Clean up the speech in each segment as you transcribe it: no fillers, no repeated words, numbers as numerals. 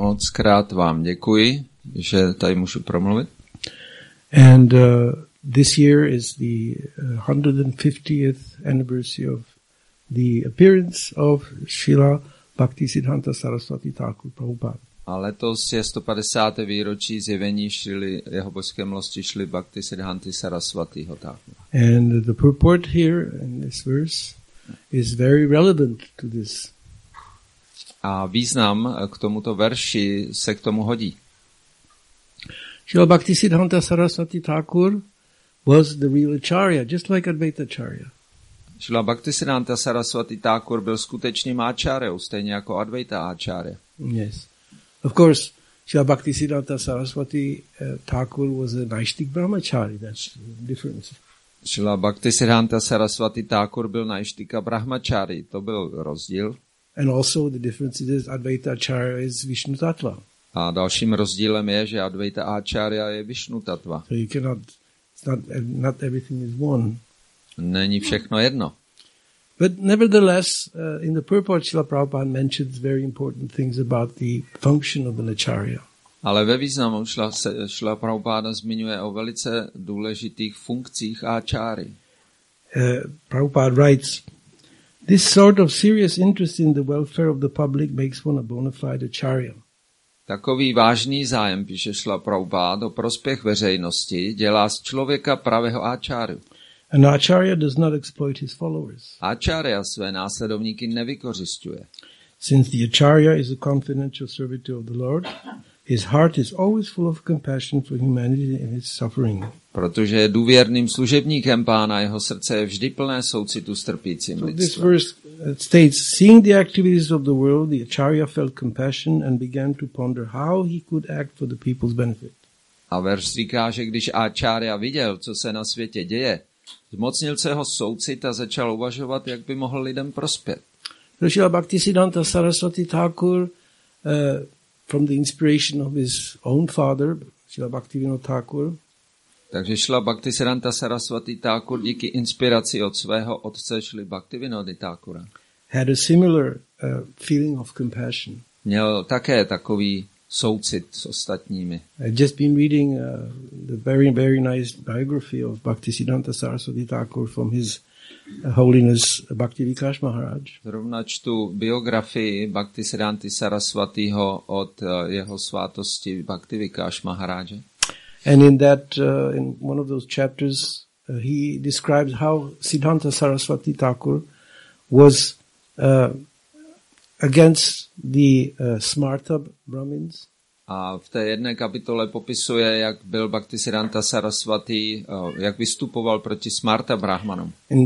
Moc krát vám děkuji, že tady můžu promluvit. And this year is the 150th anniversary of the appearance of Srila Bhaktisiddhanta Saraswati Thakur Prabhupada. A letos je 150. výročí zjevení Šrily jeho božské milosti Šrily Bhaktisiddhanty Saraswatiho Thakura. And the purport here in this verse is very relevant to this. A význam k tomuto verši se k tomu hodí. Srila Bhaktisiddhanta Saraswati Thakur was the real acharya, just like Advaita Acharya. Srila Bhaktisiddhanta Saraswati Thakur byl skutečným áčáryou, stejně jako Advaita áčárya. Yes. Of course, Srila Bhaktisiddhanta Saraswati Thakur was a Naishtik Brahmachari. That's the difference. Srila Bhaktisiddhanta Saraswati Thakur byl Naishtika Brahmachari, to byl rozdíl. And also the difference is Advaita Acharya is Vishnu Tattva. A dalším rozdílem je, že Advaita áčárya je Vishnu Tattva. So you cannot, not everything is one. Není všechno jedno. But nevertheless, in the purport, Srila Prabhupada mentions very important things about the function of an acharya. Ale ve významu Srila Prabhupada zmiňuje o velice důležitých funkcích áčáry. Prabhupada writes, this sort of serious interest in the welfare of the public makes one a bona fide acharya. Takový vážný zájem, píše Srila Prabhupada, o prospěch veřejnosti dělá z člověka pravého áčáru. An acharya does not exploit his followers. Áčárya své následovníky nevykořisťuje. Since the acharya is a confidential servitor of the Lord, his heart is always full of compassion for humanity and its suffering. Protože je důvěrným služebníkem Pána, jeho srdce je vždy plné soucitu s trpícím This lidstvem. verse states, seeing the activities of the world, the acharya felt compassion and began to ponder how he could act for the people's benefit. A verš říká, že když áčárya viděl, co se na světě děje, zmocnil se ho soucit a začal uvažovat, jak by mohl lidem prospět. Srila Bhaktisiddhanta Saraswati Thakur, from the inspiration of his own father, Srila Bhaktivinoda Thakur, Takže Srila Bhaktisiddhanta Saraswati Thakur díky inspiraci od svého otce Šrily Bhaktivinody Thakura had a similar feeling of compassion. měl také takový soucit s ostatními. I've just been reading the very, very nice biography of Bhaktisiddhanta Saraswati Thakur from his Holiness Bhakti Vikash Maharaj. Zrovna čtu biografii Bhaktisiddhanty Saraswatiho od jeho svátosti Bhakti Vikash Maharaje. And in that, in one of those chapters, he describes how Siddhanta Saraswati Thakur was against the Smarta Brahmins. A v té jedné kapitole popisuje, jak byl Bhaktisiddhanta Saraswati, jak vystupoval proti Smarta Brahmanům. In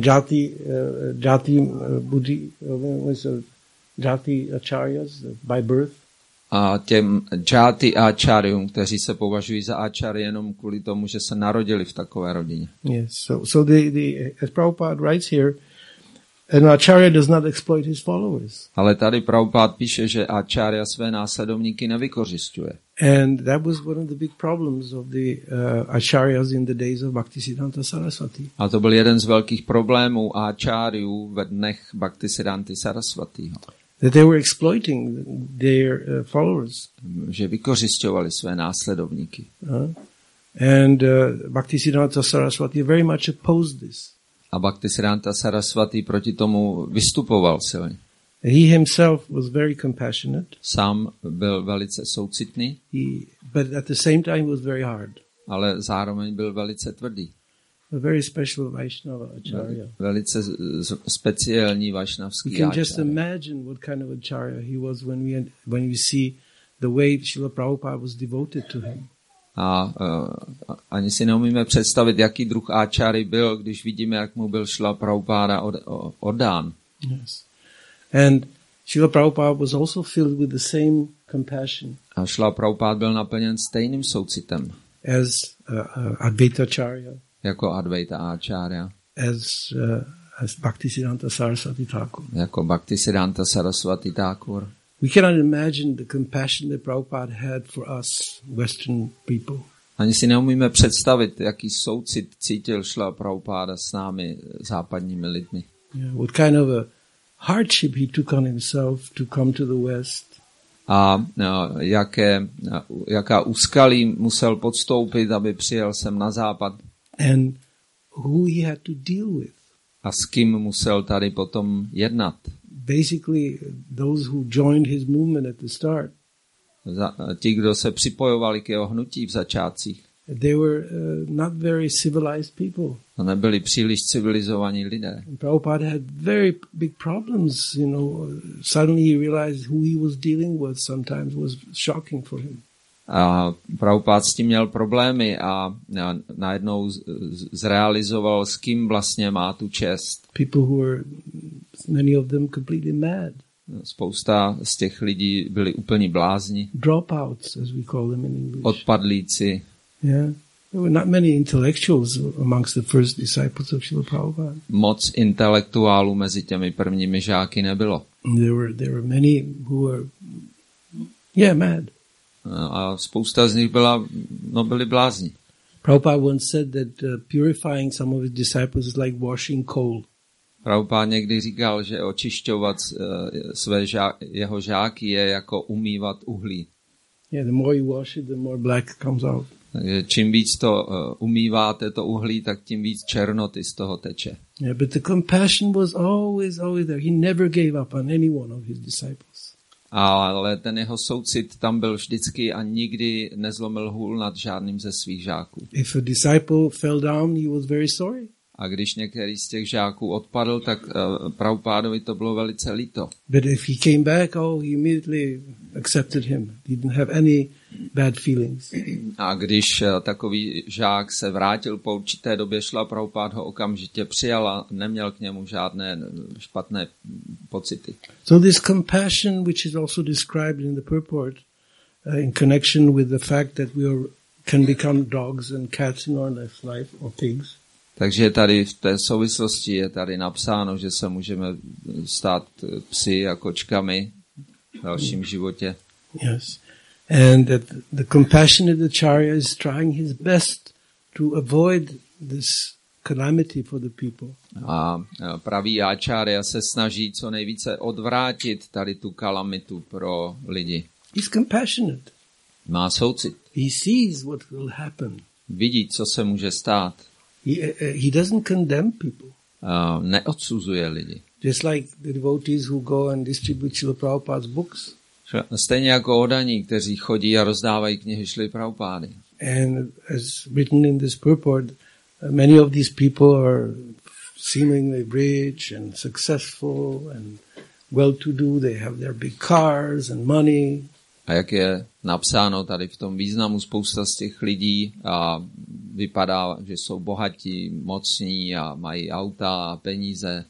Jati Acharyas by birth. A těm džáty áčáryům, kteří se považují za áčáry jenom kvůli tomu, že se narodili v takové rodině. Yes, so as Prabhupada writes here, an acharya does not exploit his followers. Ale tady Prabhupada píše, že áčárya své následovníky nevykořisťuje. And that was one of the big problems of the acharyas in the days of Bhaktisiddhanta Saraswati. A to byl jeden z velkých problémů áčáryů ve dnech Bhaktisiddhanty Saraswatiho. That they were exploiting their followers. Že vykořisťovali své následovníky. And Bhaktisiddhanta Saraswati very much opposed this. A Bhaktisiddhanta Saraswati proti tomu vystupoval silně. He himself was very compassionate. Sám byl velice soucitný, but at the same time was very hard. Ale zároveň byl velice tvrdý. A very special Vaishnava acharya. Velice speciální vašnavský áčárya. You can just imagine what kind of acharya he was when we see the way Srila Prabhupada was devoted to him. A ani si neumíme představit, jaký druh áčáry byl, když vidíme, jak mu byl Srila Prabhupada oddán. Yes. And Srila Prabhupada was also filled with the same compassion. A Srila Prabhupada byl naplněn stejným soucitem. As Advaita Acharya. Jako Advaita áčárya. As Bhaktisiddhanta Saraswati Thakur. Jako Bhaktisiddhanta Saraswati Thakur. We cannot imagine the compassion that Prabhupada had for us Western people. Ani si neumíme představit, jaký soucit cítil Srila Prabhupada s námi, západními lidmi. Yeah, what kind of a hardship he took on himself to come to the West. a jaká úskalí musel podstoupit, aby přijel sem na západ. And who he had to deal with. A s kým musel tady potom jednat. Basically, those who joined his movement at the start. Ti, kdo se připojovali k jeho hnutí v začátcích. They were not very civilized people. To nebyli příliš civilizovaní lidé. And Prabhupada had very big problems, you know. Suddenly he realized who he was dealing with sometimes was shocking for him. A Prabhupada s tím měl problémy a najednou zrealizoval, s kým vlastně má tu čest. People who were, many of them completely mad. Spousta z těch lidí byli úplní blázni. Dropouts, as we call them in English. Odpadlíci. Yeah. There were not many intellectuals amongst the first disciples of Srila Prabhupada. Moc intelektuálů mezi těmi prvními žáky nebylo. There were many who were, mad. A spousta z nich byli blázni. Prabhupada once said that purifying some of his disciples is like washing coal. Prabhupada někdy říkal, že očišťovat jeho žáky je jako umývat uhlí. Yeah, the more you wash it, the more black comes out. Takže čím víc to umýváte, to uhlí, tak tím víc černoty z toho teče. Yeah, but the compassion was always there. He never gave up on any one of his disciples. Ale ten jeho soucit tam byl vždycky a nikdy nezlomil hůl nad žádným ze svých žáků. If a disciple fell down, he was very sorry. A když některý z těch žáků odpadl, tak Prabhupádovi to bylo velice líto. But if he came back, he immediately accepted him. He didn't have any bad feelings. A když takový žák se vrátil po určité době, šla Prabhupád ho okamžitě přijal a neměl k němu žádné špatné pocity. So this compassion, which is also described in the purport, in connection with the fact that can become dogs and cats in our next life, or pigs. Takže tady v té souvislosti je tady napsáno, že se můžeme stát psy a kočkami v dalším životě. Yes. And that the compassionate acharya is trying his best to avoid this calamity for the people. A pravý acharya se snaží co nejvíce odvrátit tady tu kalamitu pro lidi. He's compassionate. Má soucit. He sees what will happen. Vidí, co se může stát. He doesn't condemn people. Neodsuzuje lidi. Just like the devotees who go and distribute Srila Prabhupada's books. Stejně jako odaní, kteří chodí a rozdávají knihy Šrily Prabhupády. And as written in this purport, many of these people are seemingly rich and successful and well-to-do. They have their big cars and money. A jak je napsáno tady v tom významu, spousta z těch lidí vypadá, že jsou bohatí, mocní a mají auta a peníze.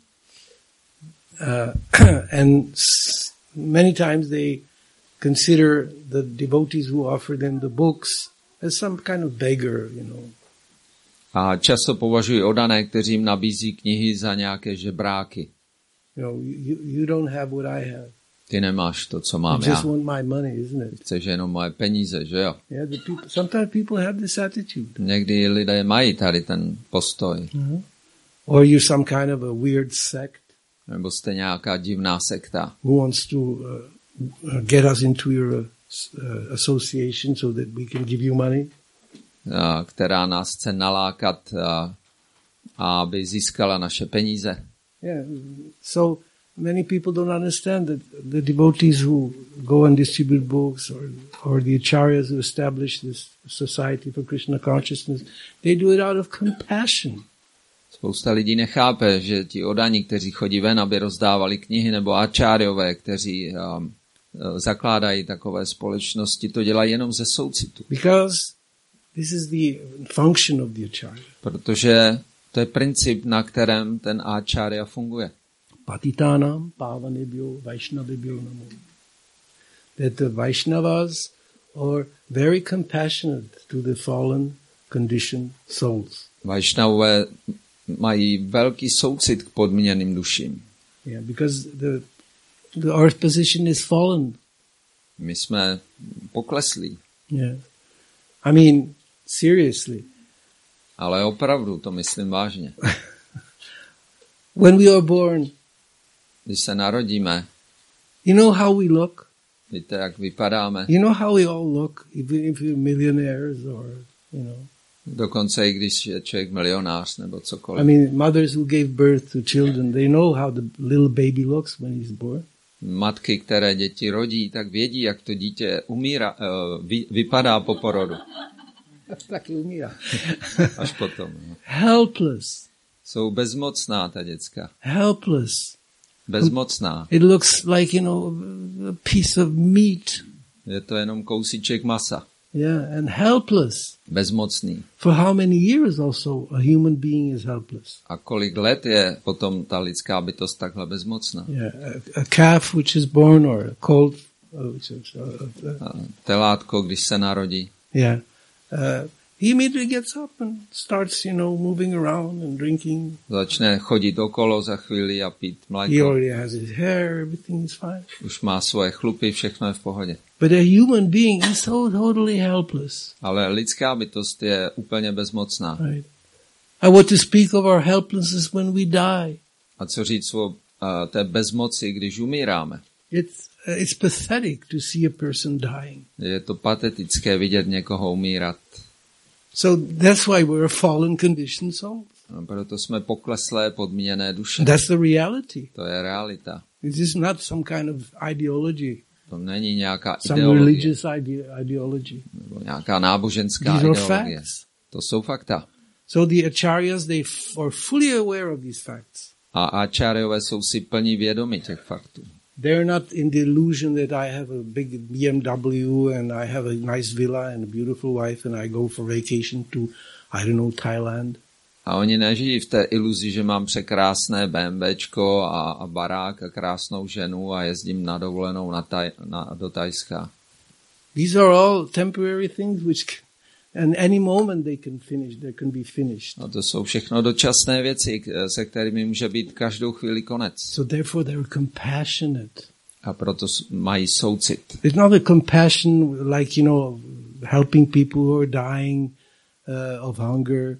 And many times they consider the devotees who offer them the books as some kind of beggar, you know. A často považují odané, kteří jim nabízí knihy, za nějaké žebráky. You know, you don't have what I have. Ty nemáš to, co mám you já. just want my money, isn't it? Chceš jenom moje peníze, že jo? Yeah, sometimes people have this attitude. Někdy lidé mají tady ten postoj. Uh-huh. Or you're some kind of a weird sect. Nebo jste nějaká divná sekta. Who wants to get us into your association so that we can give you money. Která nás chce nalákat, aby získala naše peníze. Yeah, so many people don't understand that the devotees who go and distribute books or the acharyas who establish this society for Krishna consciousness, they do it out of compassion. Spousta lidí nechápe, že ti odaní, kteří chodí ven, aby rozdávali knihy, nebo ačáriové, kteří zakládají takové společnosti, to dělají jenom ze soucitu. Because this is the function of the acharya. Protože to je princip, na kterém ten acharya funguje. Patitanam pavanebhyo vaishnavebhyo namo. That the Vaishnavas are very compassionate to the fallen conditioned souls. Vaishnavové mají velký soucit k podmíněným duším. Yeah, because the earth position is fallen. My jsme pokleslí. Yeah. I mean, seriously. Ale opravdu, to myslím vážně. When we are born, když se narodíme, you know how we look? Víte, jak vypadáme. You know how we all look, even if you're millionaires or, you know. Dokonce i když je člověk milionář nebo cokoliv. I mean, mothers who gave birth to children, they know how the little baby looks when he's born. Matky, které děti rodí, tak vědí, jak to dítě vypadá po porodu. Taky umírá. Až potom. No. Helpless. Jsou bezmocná ta děcka. Helpless. Bezmocná. It looks like, you know, a piece of meat. Je to jenom kousíček masa. Yeah, and helpless. Bezmocný. For how many years also a human being is helpless? A kolik let je potom ta lidská bytost takhle bezmocná? Yeah, a calf which is born or a colt. Telátko, když se narodí. Yeah. He immediately gets up and starts, you know, moving around and drinking. Začne chodit okolo za chvíli a pít He mléko. already has his hair, everything is fine. Už má svoje chlupy, všechno je v pohodě. But a human being is so totally helpless. Ale lidská bytost je úplně bezmocná. Right. I want to speak of our helplessness when we die. A co říct o té bezmoci, když umíráme? It's pathetic to see a person dying. Je to patetické vidět někoho umírat. So that's why we're a fallen conditioned soul. A proto jsme pokleslé, podmíněné duše. That's the reality. To je realita. It is not some kind of ideology, To není nějaká some ideologie. religious ideology. Nebo nějaká náboženská These are ideologie. facts. To jsou fakta. So the acharyas, they are fully aware of these facts. A ačáriové jsou si plní vědomi těch faktů. They're not in the illusion that I have a big BMW and I have a nice villa and a beautiful wife and I go for vacation to, I don't know, Thailand. A oni nežijí v té iluzi, že mám překrásné BMWčko a barák a krásnou ženu a jezdím na dovolenou do Thajska. These are all temporary things which and any moment they can be finished. A to jsou všechno dočasné věci, se kterými může být každou chvíli konec. So therefore they're compassionate. A proto mají soucit. It's not a compassion like, you know, helping people who are dying of hunger.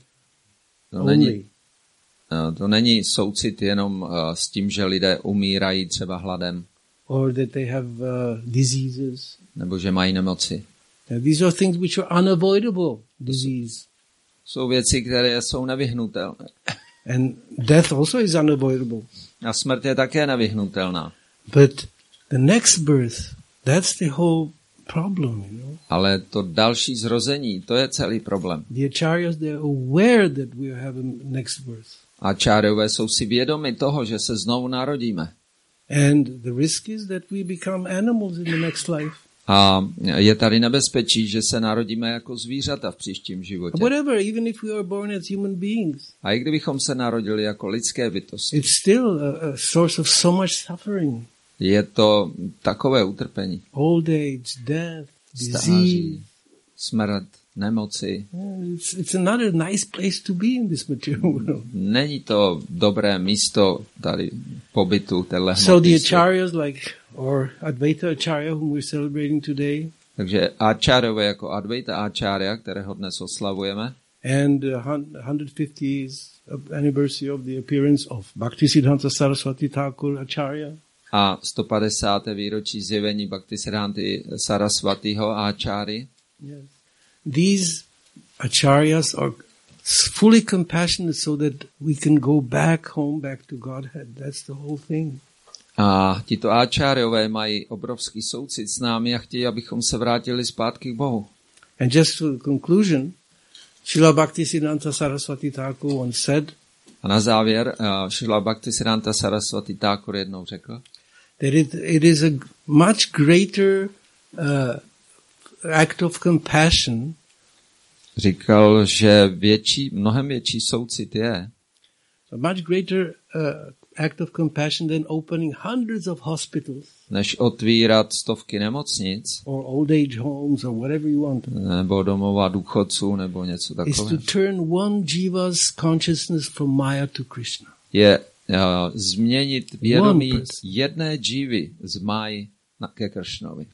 To není soucit jenom s tím, že lidé umírají třeba hladem. Or that they have diseases. Nebo že mají nemoci. These are things which are unavoidable disease. Jsou věci, které jsou nevyhnutelné. And death also is unavoidable. A smrt je také nevyhnutelná. But the next birth, that's the whole problem, you know. Ale to další zrození, to je celý problém. The acharyas, they're aware that we have a next birth. Ačáriové jsou si vědomi toho, že se znovu narodíme. And the risk is that we become animals in the next life. A je tady nebezpečí, že se narodíme jako zvířata v příštím životě. Whatever, even if we are born as human beings. A i kdybychom se narodili jako lidské bytosti. It's still a source of so much suffering. Je to takové utrpení. Old age, death, Stáří, disease. smrt, nemoci. It's not a nice place to be in this material world. Není to dobré místo tady pobytu téhle So the hmoty. acharyas or Advaita Acharya, whom we're celebrating today, Takže Acharyavé jako Advaita Acharya, kterého dnes oslavujeme, and 150th anniversary of the appearance of Bhaktisiddhanta Saraswati Thakur Acharya, a 150. výročí zjevení Bhaktisiddhanty Saraswatiho Acharya. yes. These acharyas are fully compassionate so that we can go back home, back to Godhead. That's the whole thing. A tito Acharyové mají obrovský soucit s námi a chtějí, abychom se vrátili zpátky k Bohu. And just to the conclusion, Srila Bhaktisiddhanta Saraswati Thakur once said A na závěr Srila Bhaktisiddhanta Saraswati Thakur jednou řekl, that it is a much greater act of compassion říkal, že mnohem větší soucit je, a much greater act of compassion than opening hundreds of hospitals než otvírat stovky nemocnic, or old age homes or whatever you want. nebo domova důchodců, nebo něco Is to takového. turn one jiva's consciousness from Maya to Krishna. Je změnit vědomí One person. jedné džívy z Máji ke Kršnovi.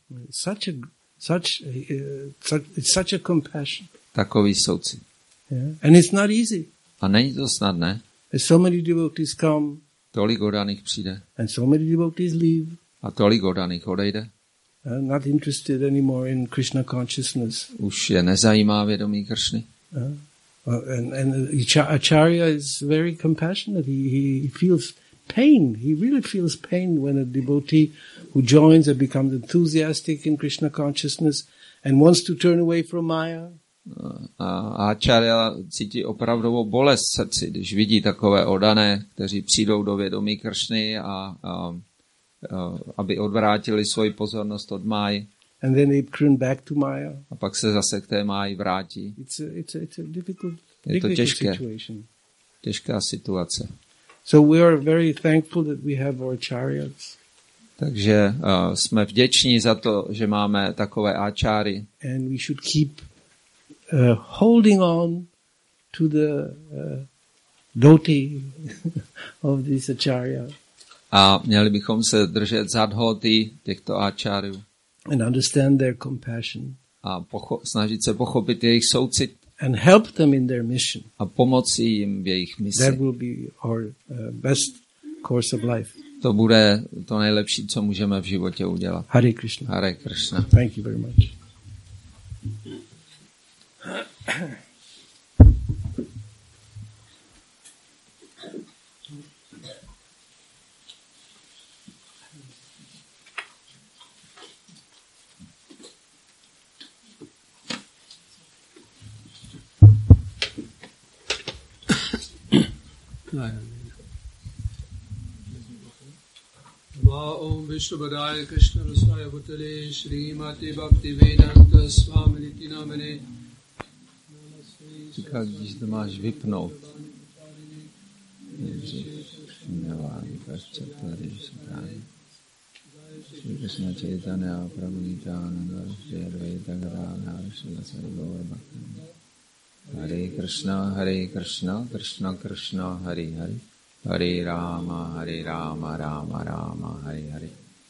It's such a compassion. Takový soucit. Yeah? And it's not easy. A není to snadné. There's so many devotees come Tolik oddaných přijde and so many devotees leave. a tolik oddaných odejde. not interested anymore in Krishna consciousness. Už je nezajímá vědomí Kršny. And Acharya is very compassionate. He feels pain. He really feels pain when a devotee who joins and becomes enthusiastic in Krishna consciousness and wants to turn away from Maya. A Acharya cítí opravdovou bolest v srdci, když vidí takové oddané, kteří přijdou do vědomí Kršny a aby odvrátili svoji pozornost od Máji. And then they turn back to Maya. A pak se zase k té Máji vrátí. It's a difficult situation. Těžká situace. So we are very thankful that we have our acharyas. Takže jsme vděční za to, že máme takové áčáry. And we should keep holding on to the dhoti of this acharya. A měli bychom se držet za dhoti těchto áčárů. And understand their compassion. A snažit se pochopit jejich soucit. And help them in their mission. A pomoci jim v jejich misi. That will be our best course of life. To bude to nejlepší, co můžeme v životě udělat. Hare Krishna. Hare Krishna. Thank you very much. Om Vishnupadaya Krishna Rasaya Bhutale Srimati Bhakti Vedanta Swami Niti Namane. Říká, když to máš vypnout. Krishna Chaitanya Prabhu Nityananda Shri Advaita Gadadhara Srila Gaura Bhakti. Hare Krishna, Krishna Krishna, Hare Hare. Hare Rama, Rama Rama, Hare Hare.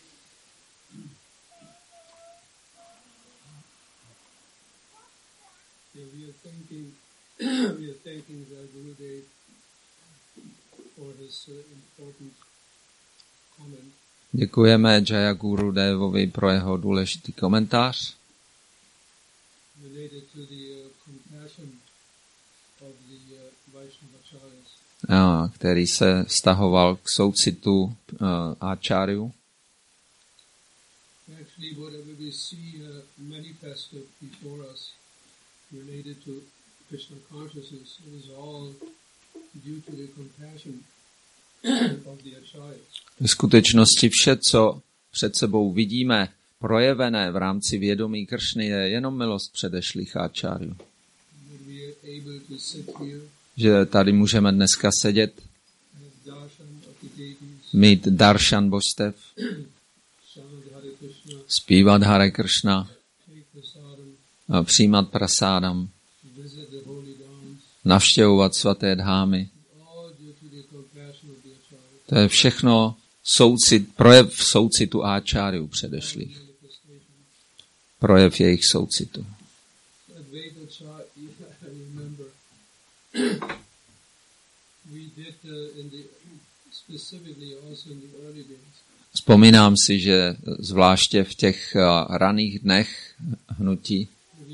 We are thanking the Gurudev for his important comment. Děkujeme Jaya Gurudevovi pro jeho důležitý komentář. Related to the compassion of the Vaishnavacharyas. Který se vztahoval k soucitu áčáriů. Actually, whatever we see manifested before us related to Krishna consciousness is all due to the compassion of the acharyas. V skutečnosti vše, co před sebou vidíme, projevené v rámci vědomí Kršny, je jenom milost předešlých áčáriů. Že tady můžeme dneska sedět, mít darshan božstev, zpívat Hare Krishna, přijímat prasádam, navštěvovat svaté dhámy. To je všechno projev soucitu áčáriů předešlých. Projev jejich soucitu. Vzpomínám si, že zvláště v těch raných dnech hnutí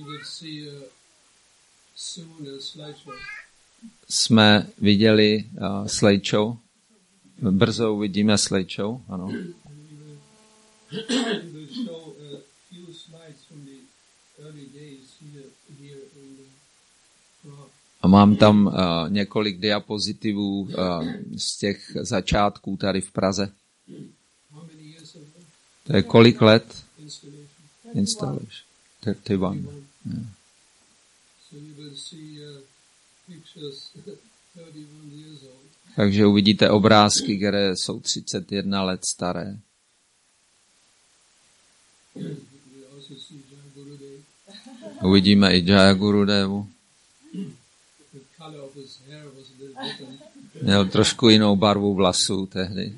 jsme viděli slideshow. Brzo uvidíme slideshow, ano. A mám tam několik diapozitivů z těch začátků tady v Praze. To je kolik let? Installation. 31. Yeah. Takže uvidíte obrázky, které jsou 31 let staré. Uvidíme i Jaya Gurudevu. Měl trošku jinou barvu vlasů tehdy.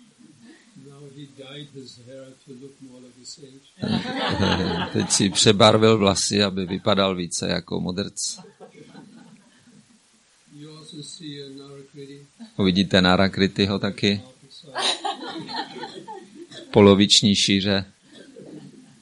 Teď si přebarvil vlasy, aby vypadal více jako modrc. Uvidíte Narakritiho taky. Poloviční šíře.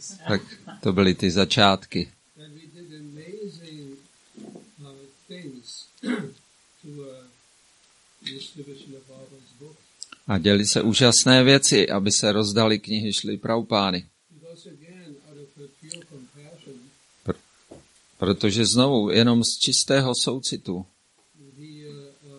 Tak to byly ty začátky. And we did amazing things to distribution of Baba's book. A děli se úžasné věci, aby se rozdali knihy Šrily Prabhupády. Because again, out of a pure compassion, Protože znovu, jenom z čistého soucitu, he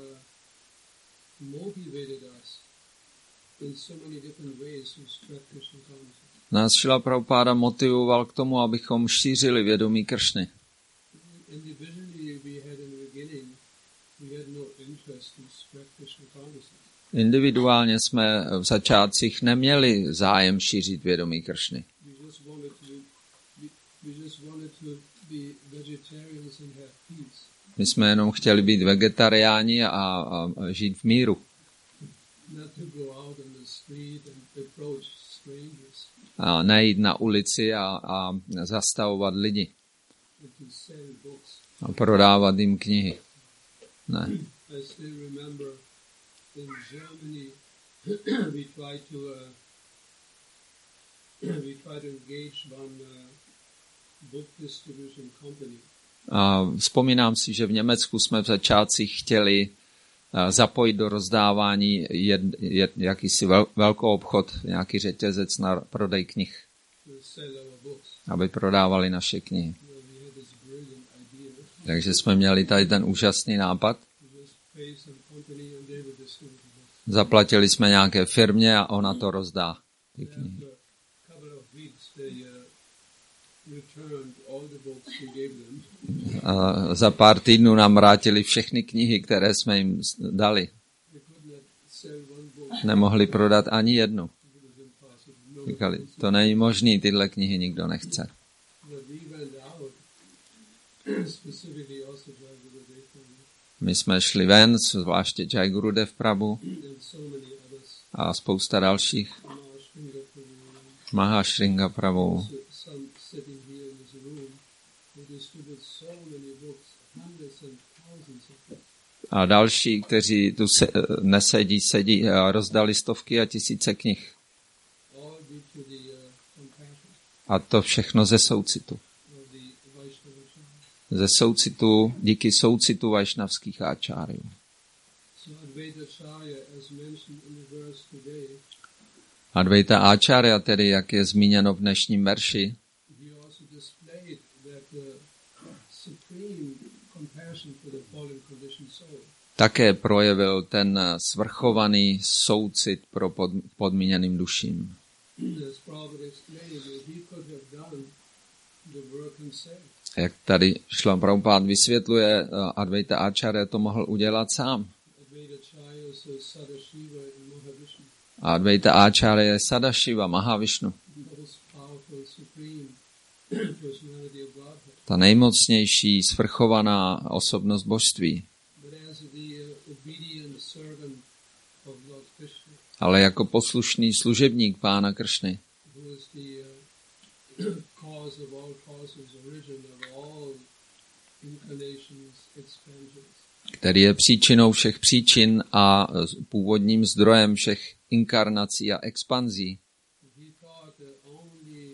motivated us in so many different ways to spread Krishna consciousness. nás Šrila Prabhupáda motivoval k tomu, abychom šířili vědomí Kršny. Individually, we had in the beginning, we had no interest to spread Krishna consciousness. Individuálně jsme v začátcích neměli zájem šířit vědomí Kršny. We just wanted to be vegetarians and have peace. My jsme jenom chtěli být vegetariáni a žít v míru. Not to go out on the street and approach strangers A nejít na ulici a zastavovat lidi and to sell books. a prodávat jim knihy. Ne. I still remember in Germany we tried to engage one book distribution company. A vzpomínám si, že v Německu jsme v začátcích chtěli zapojit do rozdávání jakýsi velkou obchod, nějaký řetězec na prodej knih, To sell our books. aby prodávali naše knihy. We had this brilliant idea. Takže jsme měli tady ten úžasný nápad. We just pay some company and they will distribute the books. Zaplatili jsme nějaké firmě a ona to rozdá. Ty After knihy. a couple of weeks, they returned all the books we gave them. A za pár týdnů nám vrátili všechny knihy, které jsme jim dali. They could not sell one book. Nemohli prodat ani jednu. It was impossible. No, Říkali, to není možný, tyhle knihy nikdo nechce. but we went out, specifically also Jayaguru Dev My jsme šli ven, zvláště Jayagurudev Prabhu and so many others. a spousta dalších. Mahashringa Prabhu. Some sitting here in this room who distribute so many books, hundreds and thousands of books. A další, kteří tu sedí a rozdali stovky a tisíce knih. All due to the compassion A to všechno ze soucitu. of the Vaishnava Church. Ze soucitu, díky soucitu vajšnavských áčáriů. So Advaita Acharya, as mentioned in the verse today, Advaita Acharya, tedy jak je zmíněno v dnešním verši, he also displayed that supreme compassion for the fallen conditioned soul. také projevil ten svrchovaný soucit pro podmíněným duším. As Prabhupada explained, that he could have done the work himself. Jak tady Šrila Prabhupád vysvětluje, Advaita Acharya to mohl udělat sám. Advaita Acharya is Sadashiva and Mahavishnu, A Advaita Acharya je Sadashiva, Mahavišnu. the most powerful supreme personality of Godhead. Ta nejmocnější svrchovaná osobnost božství. But as the obedient servant of Lord Krishna, Ale jako poslušný služebník Pána Kršny, who is the cause of all causes, origin of all incarnations, expansions, který je příčinou všech příčin a původním zdrojem všech inkarnací a expanzí. he thought that only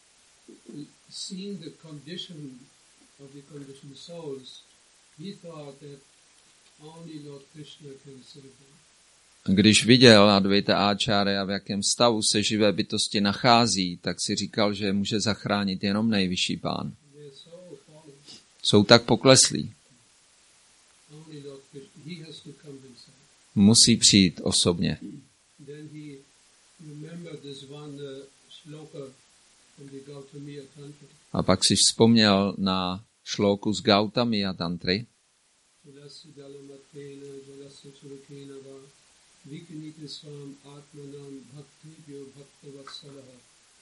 seeing the condition of the conditioned souls, he thought that only Lord Krishna can save them. Když viděl Advaita Acharya, v jakém stavu se živé bytosti nachází, tak si říkal, že může zachránit jenom nejvyšší Pán. They are so fallen. Jsou tak pokleslí. Only Lord Krishna. He has to come himself. Musí přijít osobně. Then he remembered this one shloka from the Gautamiya Tantra. A pak si vzpomněl na šlóku z Gautamiya Tantry. Jalasya Dalamatena, Jalasya Churukena va, Vikanita Swam Atmanam Bhaktibhyo Bhaktavatsalaha.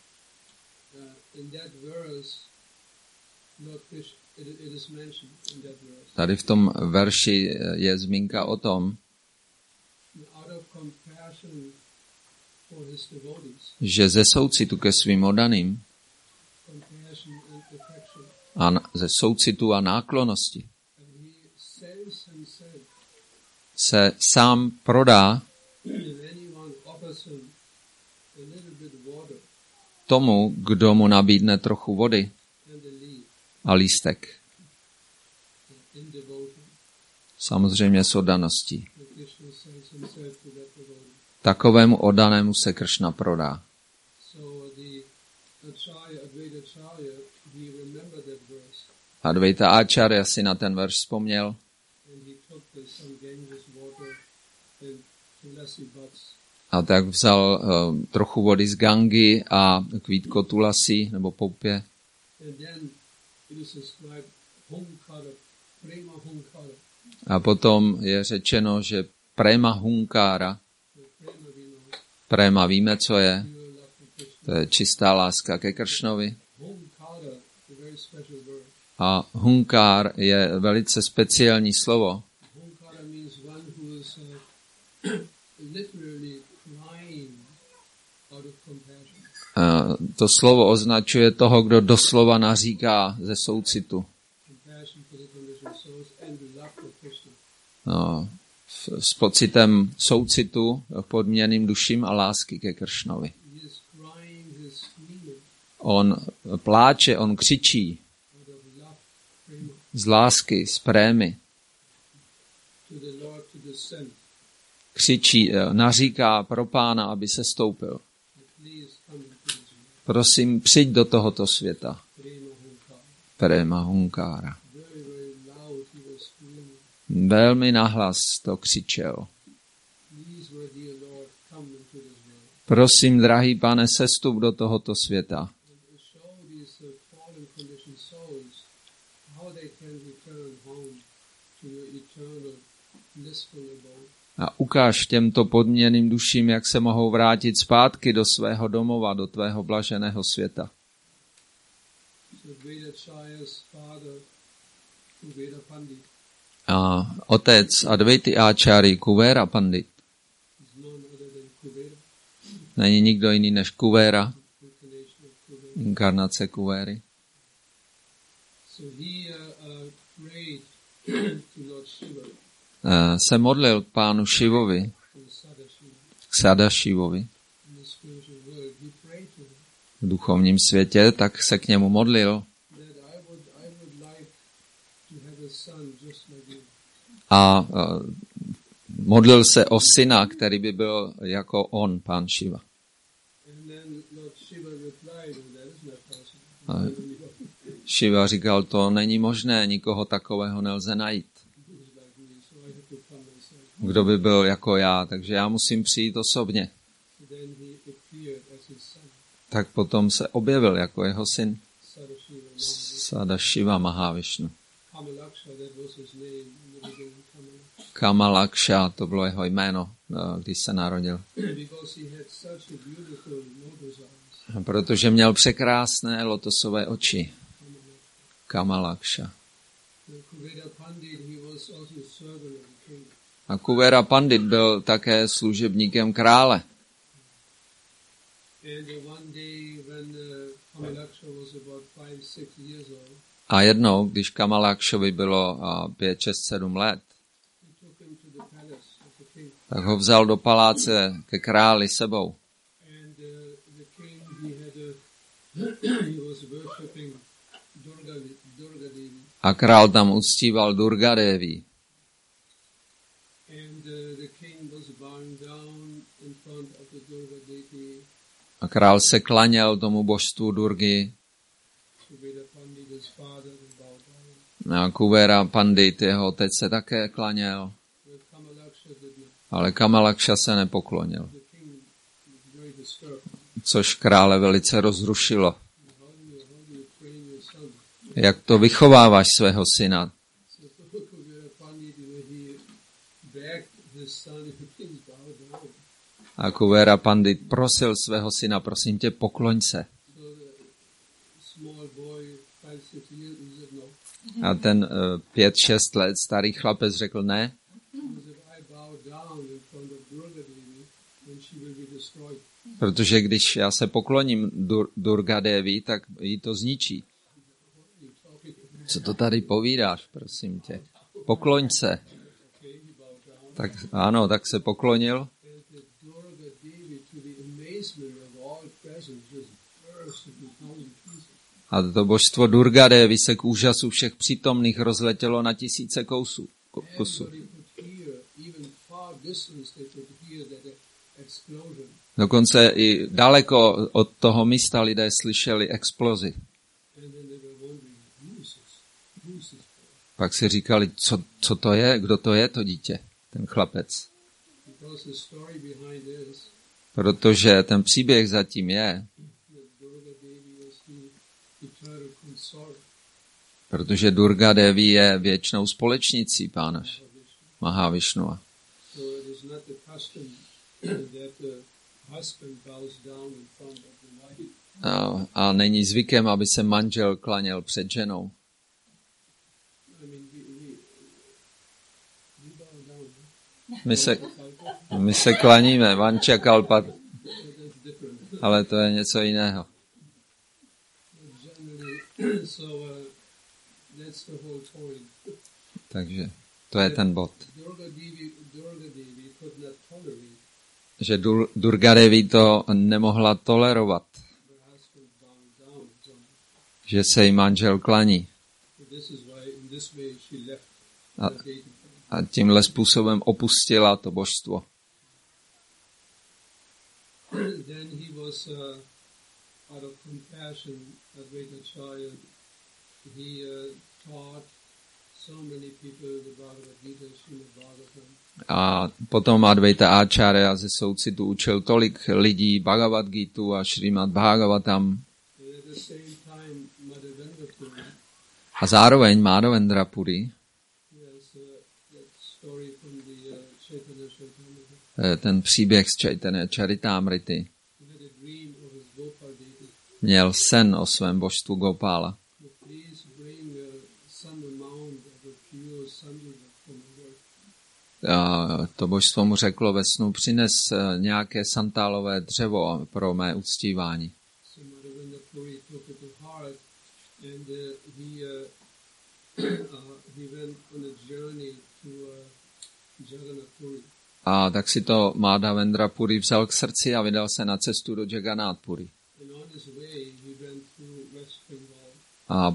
In that verse, Lord Krishna, it is mentioned in that verse. Tady v tom verši je zmínka o tom, Out of compassion for his devotees, že ze soucitu ke svým oddaným compassion and affection, a ze soucitu a náklonnosti and he sells himself. se sám prodá If anyone offers him a little bit water, tomu, kdo mu nabídne trochu vody a lístek. Samozřejmě s oddaností. Takovému oddanému se Kršna prodá. Advaita Acharya si na ten verš vzpomněl a tak vzal trochu vody z Gangy a kvítko tulasi nebo poupě. A potom je řečeno, že prema hunkára, prema víme, co je, to je čistá láska ke Kršnovi. A hunkár je velice speciální slovo. To slovo označuje toho, kdo doslova naříká ze soucitu. S pocitem soucitu k podměným duším a lásky ke Kršnovi. On pláče, on křičí z lásky, z prémy. Křičí, naříká pro Pána, aby se stoupil. Prosím, přijď do tohoto světa. Prema hunkára. Velmi nahlas to křičel. Prosím, drahý Pane, sestup do tohoto světa. A ukáž těmto podměným duším, jak se mohou vrátit zpátky do svého domova, do tvého blaženého světa. A otec Advaita Acharya Kuvera Pandit. Není nikdo jiný než Kuvera, inkarnace Kuvery. Se modlil k pánu Šivovi, k Sadashivovi v duchovním světě, tak se k němu modlil. A modlil se o syna, který by byl jako on, pán Šiva. Šiva říkal, to není možné, nikoho takového nelze najít. Kdo by byl jako já, takže já musím přijít osobně. Tak potom se objevil jako jeho syn Sadashiva Mahavišnu. Kamalaksha, to bylo jeho jméno, když se narodil. Protože měl překrásné lotosové oči. Kamalaksha. A Kuvera Pandit byl také služebníkem krále. A jednou, když Kamalakshovi bylo 5, 6, 7 let, tak ho vzal do paláce ke králi sebou. A král tam uctíval Durga Devi. A král se klaněl tomu božstvu Durgy. A Kuvera Pandit, jeho otec, se také klaněl. Ale Kamalaksha se nepoklonil. Což krále velice rozrušilo. Jak to vychováváš svého syna? A Kuvera Pandit prosil svého syna, prosím tě, pokloň se. A ten 5-6 let starý chlapec řekl ne. Protože když já se pokloním Durga Devi, tak jí to zničí. Co to tady povídáš, prosím tě? Pokloň se. Tak ano, tak se poklonil. burst into a thousand pieces. A to božstvo Durga Devi se k úžasu všech přítomných rozletělo na tisíce kusů. Everybody could hear, even far distance, they could hear that explosion. Dokonce i daleko od toho místa lidé slyšeli explozi. And then they were wondering, who's this boy? Pak si říkali, co to je, kdo to je, to dítě, ten chlapec. Because the story behind this, Protože ten příběh zatím je, that Durga Devi was the eternal consort protože Durga Devi je věčnou společnicí Pána of Vishnu. Mahavishnua. So it is not the custom that the husband bows down in front of the wife. A není zvykem, aby se manžel klaněl před ženou. I mean, we bow down. My se klaníme, Vanča Kalpat, That's different. ale to je něco jiného. Generally, so that's the whole point. Takže to je ten bod. Durga Devi could not tolerate Že Durga Devi to nemohla tolerovat, her husband bowing down. So že se jí manžel klaní. this is why, in this way, she left A, the dating. a tímhle způsobem opustila to božstvo. Then he was, out of compassion, Advaitacharya, he taught so many people the Bhagavad Gita, Srimad Bhagavatam. A potom Advaita Acharya ze soucitu učil tolik lidí Bhagavad Gitu a Srimad Bhagavatam. And at the same time, Madhavendra A zároveň Madhavendra Puri, yes, that story from the Chaitanya Charitamrita. ten příběh z Chaitanya Charitamrity, He had a dream of his Gopal deity. měl sen o svém božstvu Gopála. But please bring some amount of a pure samyuga from the work. A to božstvo mu řeklo ve snu, přines nějaké santálové dřevo pro mé uctívání. So Madhavendra Puri took it to heart, and he went on a journey to Jagannath Puri. A tak si to Madhavendra Puri vzal k srdci a vydal se na cestu do Jagannath Puri. And on his way, he went through West Bengal, A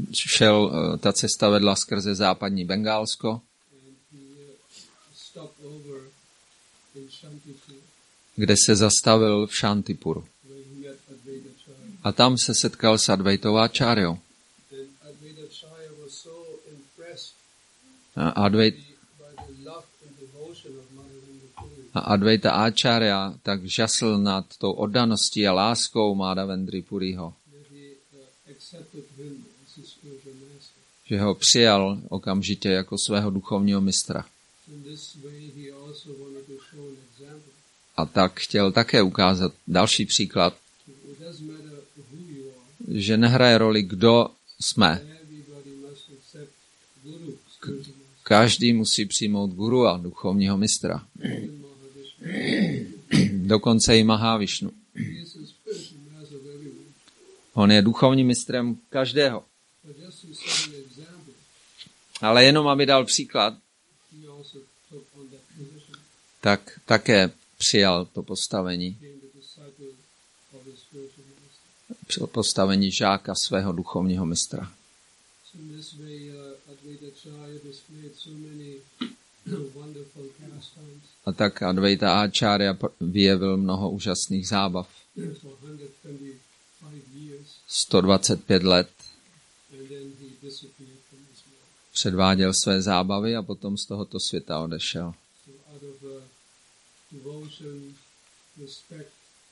ta cesta vedla skrze západní Bengálsko, and he stopped over in Shantipur, kde se zastavil v Shantipuru. where he met Advaitacharya. A tam se setkal s Advaitovacháryou. And Advaitacharya was so impressed A by the love and devotion of Madhavendra Puri. Advaita Acharya tak žasl nad tou oddaností a láskou Madhavendry Puriho, That he accepted him as his spiritual master. že ho přijal okamžitě jako svého duchovního mistra. In this way, he also wanted to show an example. A tak chtěl také ukázat další příklad, It doesn't matter who you are. že nehraje roli, kdo jsme. Everybody must accept Guru, spiritual master. Každý musí přijmout guru a duchovního mistra. Even Mahavishnu. Dokonce i Mahavišnu. He is a spiritual master of everyone. On je duchovním mistrem každého. But just to set an example, Ale jenom aby dal příklad, he also took on that position, tak také přijal to postavení. being the disciple of his spiritual master. Postavení žáka svého duchovního mistra. So in this way, Advaitacharya displayed so many wonderful pastimes A tak Advaita Acharya vyjevil mnoho úžasných zábav. for 125 years, 125 let and then he disappeared from this world. předváděl své zábavy a potom z tohoto světa odešel. So out of devotion, respect,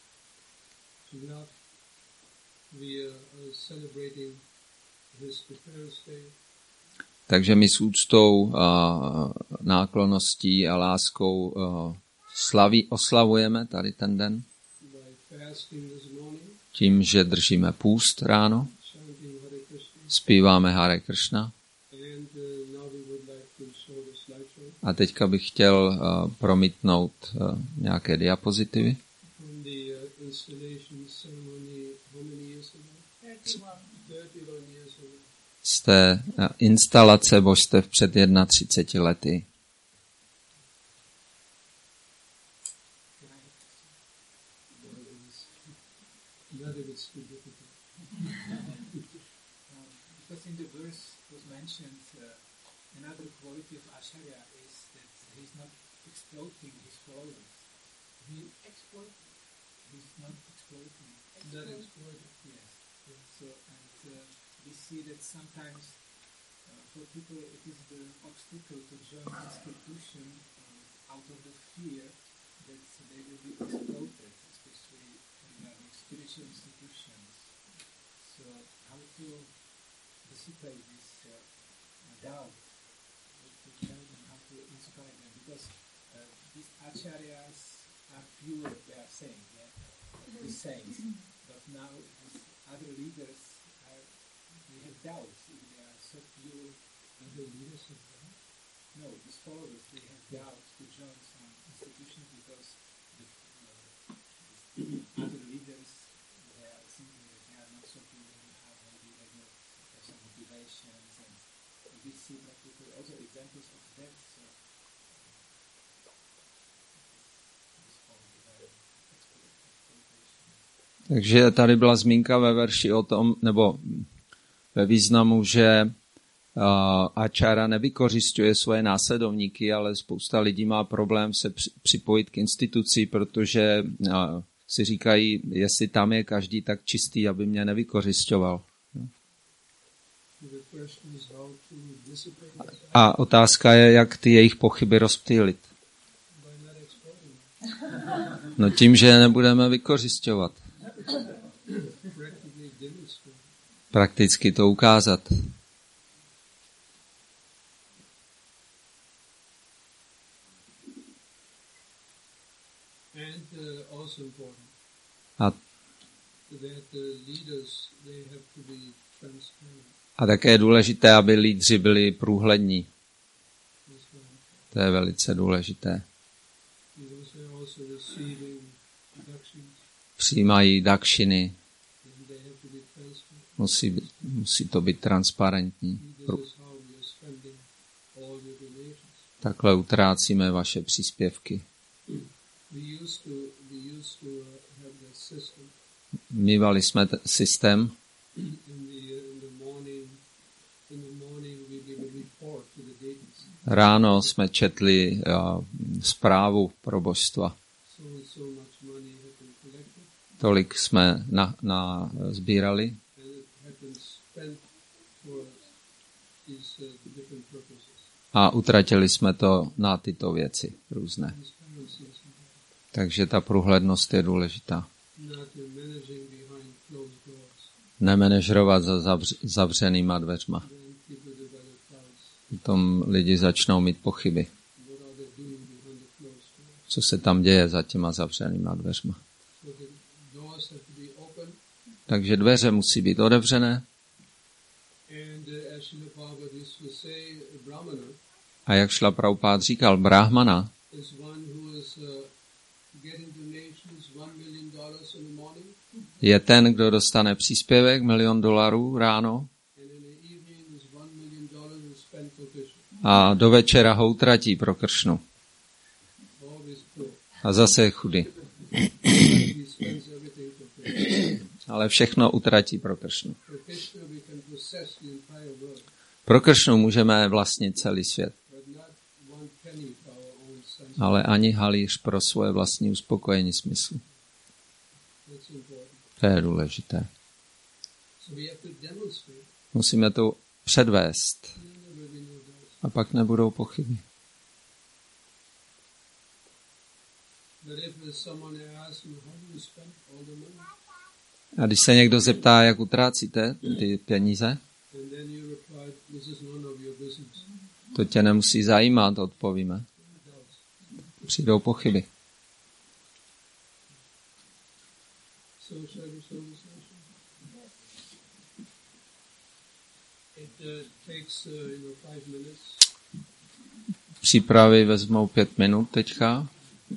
love, we are celebrating his appearance day. Takže my s úctou, náklonností a láskou oslavujeme tady ten den By fasting this morning, tím, že držíme půst ráno, chanting Hare Krishna, zpíváme Hare Krishna. and now we would like to show the slideshow A teďka bych chtěl promítnout nějaké diapozitivy from the installation ceremony how many years ago? 31 years ago. z té instalace božstev před 31 lety. That is too difficult. in the verse was mentioned, another quality of Acharya is that he's not exploiting his followers. He's not exploiting. Not exploited. Yes. So, and we see that sometimes for people it is the obstacle to join institution out of the fear that they will be exploited, especially regarding spiritual institutions. So how to dissipate this doubt, to tell them how to inspire them, because these acharyas are pure, they are saying, the saints. But now these other leaders they have doubts if they are so pure. Other leaders of God? No, these followers, they have doubts to join some institutions because the other leaders, they are thinking that they are not so pure, maybe they will have some motivations, and we see practically also examples of that. So, Takže tady byla zmínka ve verši o tom, nebo ve významu, že Acharya nevykořisťuje svoje následovníky, ale spousta lidí má problém se připojit k instituci, protože si říkají, jestli tam je každý tak čistý, aby mě nevykořisťoval. A otázka je, jak ty jejich pochyby rozptýlit. No tím, že je nebudeme vykořisťovat. Prakticky to ukázat. A také je důležité, aby lídři byli průhlední. To je velice důležité. Přijímají dakšiny. Musí to být transparentní. Takhle utrácíme vaše příspěvky. Mívali jsme systém. Ráno jsme četli zprávu pro božstva. Tolik jsme sbírali. A utratili jsme to na tyto věci různé. Takže ta průhlednost je důležitá. Nemenežrovat za zavřenýma dveřma. Potom lidi začnou mít pochyby. Co se tam děje za těma zavřenýma dveřma. Takže dveře musí být otevřené. A jak Šrila Prabhupád říkal, brahmana je ten, kdo dostane příspěvek $1 milion ráno a do večera ho utratí pro Kršnu. A zase je chudý. Ale všechno utratí pro Kršnu. Pro Kršnu můžeme vlastnit celý svět. Ale ani halíř pro svoje vlastní uspokojení smyslu. To je důležité. Musíme to předvést. A pak nebudou pochyby. A když se někdo zeptá, jak utrácíte ty peníze, to tě nemusí zajímat, odpovíme. Přijdou pochyby. Přípravy vezmou 5 minut teďka.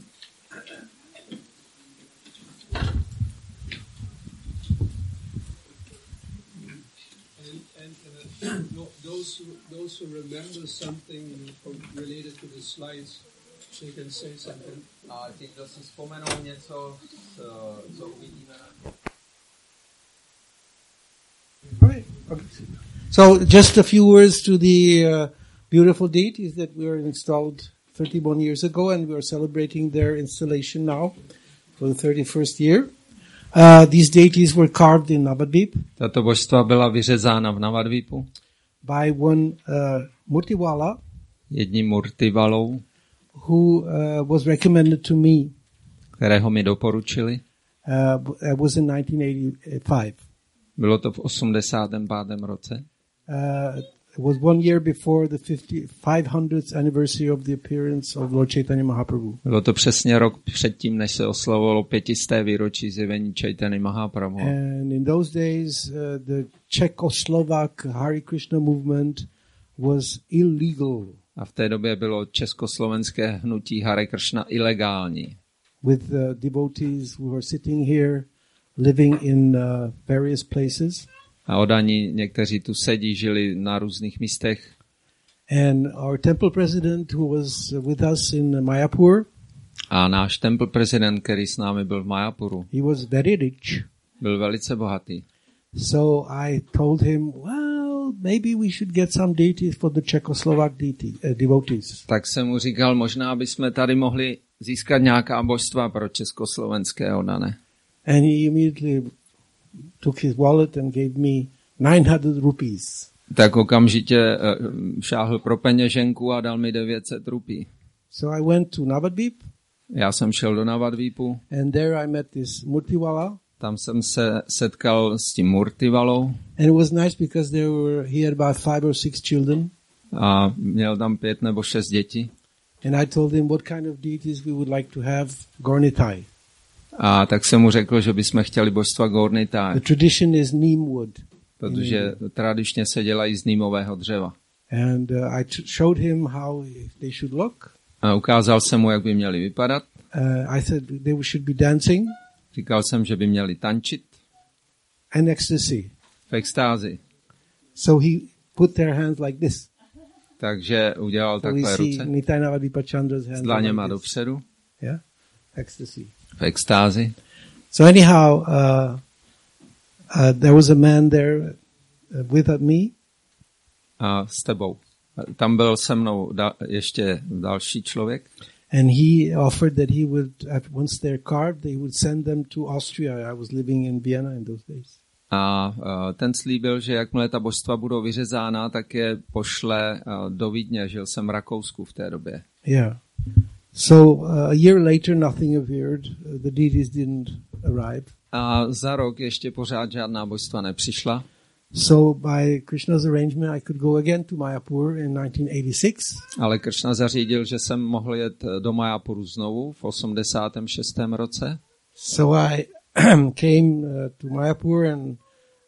Those who remember something related to the slides, they can say something. A ti, kdo si vzpomenou něco, co uvidíme. Okay. So just a few words to the beautiful deities that were installed 31 years ago, and we are celebrating their installation now for the 31st year. These deities were carved in Navadvip. Tato božstva byla vyřezána v Navadvipu By one Murtiwala, jedním Murtivalou, who was recommended to me. kterého mi doporučili. It was in 1985. Bylo to v 85. roce. It was 1 year before the 500th anniversary of the appearance of Lord Chaitanya Mahaprabhu. Bylo to přesně rok předtím, než se oslavovalo 500. výročí zjevení Chaitanya Mahaprabhu. And in those days, the Czechoslovak Hare Krishna movement was illegal. A v té době bylo československé hnutí Hare Krishna ilegální. With devotees who were sitting here, living in various places. A oddaní někteří tu sedí, žili na různých místech. And our temple president, who was with us in Mayapur, A náš temple prezident, který s námi byl v Mayapuru, he was very rich. byl velice bohatý. So I told him, well, maybe we should get some deities for the Czechoslovak devotees. Tak jsem mu říkal, možná bychom tady mohli získat nějaká božstva pro československé oddané. And he immediately took his wallet and gave me 900 rupees. Tak okamžitě šáhl pro peněženku a dal mi 900 rupí. So I went to Navadvip. Já jsem šel do Navadvipu, And there I met this Murtiwala. tam jsem se setkal s tím Murtivalou And it was nice because he had about 5 or 6 children. a měl tam 5 nebo 6 dětí. And I told him what kind of deities we would like to have Gornitai. A tak jsem mu řekl, že bychom chtěli božstva Gornitai, The tradition is neem wood. protože tradičně se dělají z nýmového dřeva. And I showed him how they should look. A ukázal jsem mu, jak by měli vypadat. I said they should be dancing Říkal jsem, že by měli tančit and ecstasy. v extázi. So he put their hands like this. Takže udělal So we takové see ruce Nitai Navadvipa Chandra's hands s dlaněma like this. dopředu Yeah, ecstasy. v extázi. So anyhow, there was a man there with me. A s tebou. Tam byl se mnou ještě další člověk. And he offered that he would, once they're carved, they would send them to Austria. I was living in Vienna in those days. A ten slíbil, že jakmile ta božstva budou vyřezána, tak je pošle do Vídně. Žil jsem v Rakousku v té době. Yeah. So a year later, nothing appeared. The deities didn't arrive. A za rok ještě pořád žádná božstva nepřišla. So by Krishna's arrangement, I could go again to Mayapur in 1986. Ale Krishna zařídil, že jsem mohl jet do Mayapuru znovu v 86. roce. So I came to Mayapur and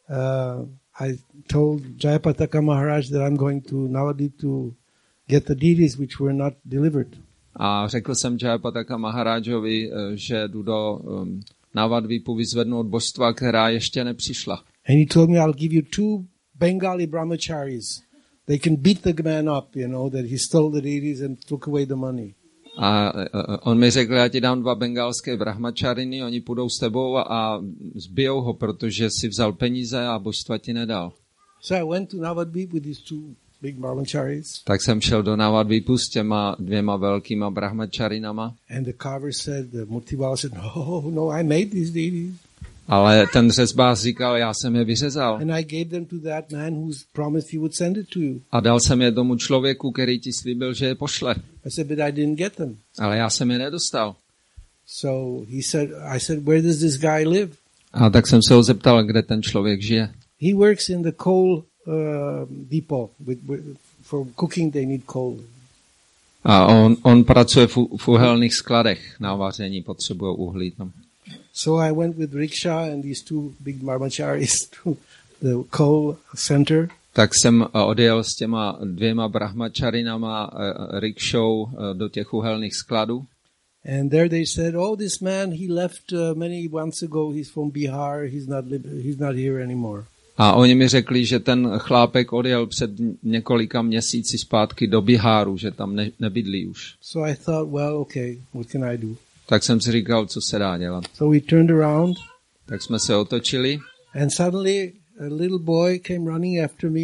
I told Jayapataka Maharaj that I'm going to Navadvip to get the deities which were not delivered. A řekl jsem Jayapataka Maharajovi, že jdu do Navadvipu vyzvednout božstva, která ještě nepřišla. And he told me, I'll give you 2 Bengali brahmacharis. They can beat the man up, you know, that he stole the deities and took away the money. A on mi řekl, já ti dám 2 bengalské brahmačariny, oni půjdou s tebou a zbijou ho, protože si vzal peníze a božstva ti nedal. So I went to Navadvip with these 2 big brahmacharis. Tak jsem šel do Navadvipu s těma 2 velkýma brahmačarinama. And the carver said, the Murtiwala said, no, I made these deities. Ale ten řezbář říkal, já jsem je vyřezal. And I gave them to that man who's promised he would send it to you. A dal jsem je tomu člověku, který ti slíbil, že je pošle. I said, but I didn't get them. Ale já jsem je nedostal. So I said, where does this guy live? A tak jsem se ho zeptal, kde ten člověk žije. He works in the coal depot. For cooking they need coal. A on pracuje v uhelných skladech. Na vaření potřebuje uhlí tam. So I went with rickshaw and these 2 big brahmacharis to the coal center. Tak jsem odjel s těma 2 brahmačarinama rikšou do těch uhelných skladů. And there they said, this man, he left many months ago. He's from Bihar. He's not here anymore. A oni mi řekli, že ten chlápek odjel před několika měsíci zpátky do Biháru, že tam nebydlí už. So I thought, well, okay, what can I do? Tak jsem si říkal, co se dá dělat. So we turned around. Tak jsme se otočili. And suddenly a little boy came running after me.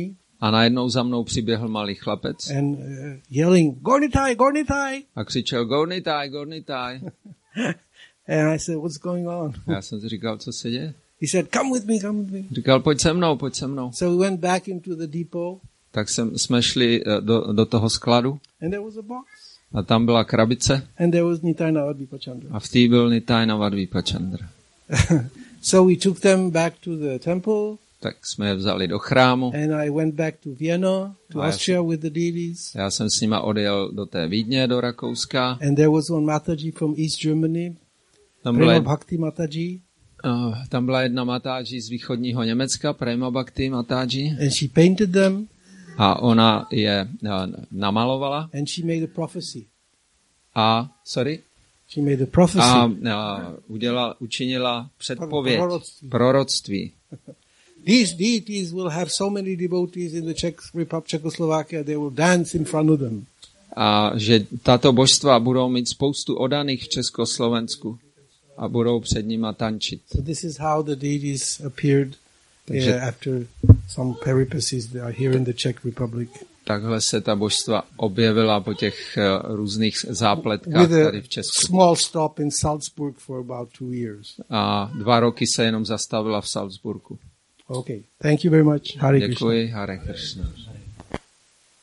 A najednou za mnou přiběhl malý chlapec and yelling, Gornitai, Gornitai! a křičel Gornitai, Gornitai. And I said, what's going on? A já jsem si říkal, co se děje. He said, come with me, come with me. Říkal, pojď se mnou, pojď se mnou. So we went back into the depot, Tak jsme šli do toho skladu and there was a box. a tam byla krabice And there was Nitai Navadvipa Chandra. a v té byl Nitai Navadvipa Chandra. So we took them back to the temple, Tak jsme je vzali do chrámu. and I went back to Vienna, to Nice. Austria with the deities. Já jsem s nima odjel do té Vídně, do Rakouska. And there was one Mataji from East Germany, Tam Prema byla, Bhakti Mataji, tam byla jedna Matáži z východního Německa, Prema Bhakti Matáži. and she painted them, A ona je namalovala and she made a prophecy. a She made a prophecy. učinila předpověď, Proroctví. proroctví. These deities will have so many devotees in the Czech Republic, Czechoslovakia, they will dance in front of them. A že tato božstva budou mít spoustu odaných v Československu a budou před nima tančit. So this is how the deities appeared Takže- after some peripecies that are here in the Czech Republic. Takhle se ta božstva objevila po těch různých zápletkách With tady a v Česku. small stop in Salzburg for about 2 years. A 2 roky se jenom zastavila v Salzburgu. Okay, thank you very much. Hare Krishna. Děkuji, Hare Krishna.